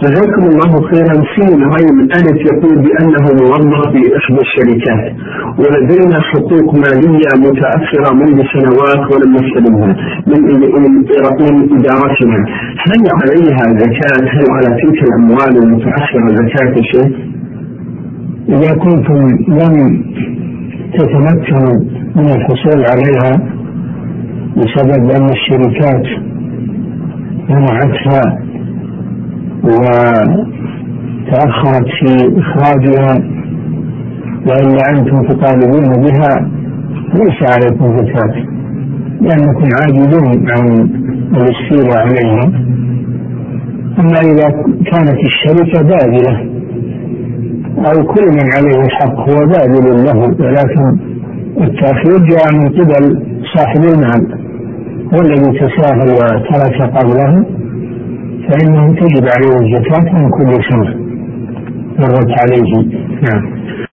جزاكم الله خيرا. سين غيم ألف يقول بأنه موظف في إحدى الشركات ولدينا حقوق مالية متأخرة منذ سنوات ولم نستلمها من إدارتنا، هل عليها زكاة؟ هل على تلك الأموال المتأخرة زكاة شيء؟ إذا كنتم لم تتمكنوا من الحصول عليها بسبب أن الشركات منعتها وتأخرت في إخراجها وإلا أنتم تطالبون بها ليس عليكم زكاة لأنكم عاجزون عن الاستيلاء عليها. أما إذا كانت الشركة باذلة أو كل من عليه الحق هو باذل له ولكن التأخير جاء من قبل صاحب المال والذي تساهل وترك قبله فإنه تجب عليه الزكاة من كل سنة مرت عليه. نعم.